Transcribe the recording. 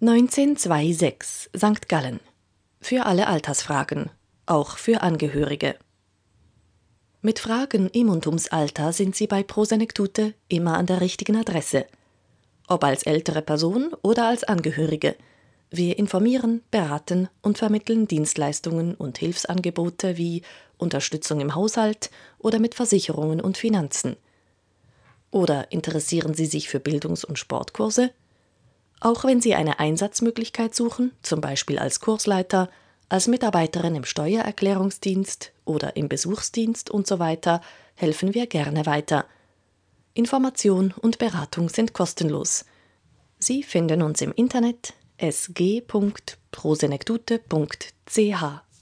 1926 St. Gallen. Für alle Altersfragen, auch für Angehörige. Mit Fragen im und ums Alter sind Sie bei Pro Senectute immer an der richtigen Adresse. Ob als ältere Person oder als Angehörige. Wir informieren, beraten und vermitteln Dienstleistungen und Hilfsangebote wie Unterstützung im Haushalt oder mit Versicherungen und Finanzen. Oder interessieren Sie sich für Bildungs- und Sportkurse? Auch wenn Sie eine Einsatzmöglichkeit suchen, zum Beispiel als Kursleiter, als Mitarbeiterin im Steuererklärungsdienst oder im Besuchsdienst usw., helfen wir gerne weiter. Information und Beratung sind kostenlos. Sie finden uns im Internet sg.prosenectute.ch.